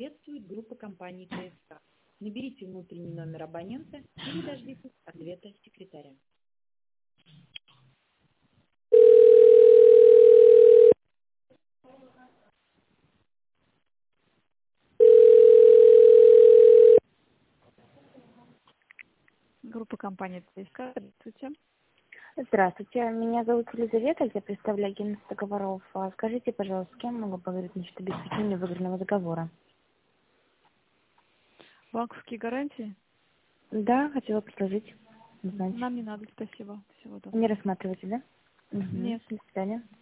приветствует группа компании КСК. Наберите внутренний номер абонента или дождитесь ответа секретаря. Группа компании КСК. Здравствуйте. Здравствуйте, меня зовут Елизавета, я представляю агентство договоров. Скажите, пожалуйста, с кем могу поговорить насчет обеспечения выгодного договора? Банковские гарантии? Да, хотела предложить. Узнать. Нам не надо, спасибо. Всего доброго. Не рассматриваете, да? Угу. Нет. До свидания.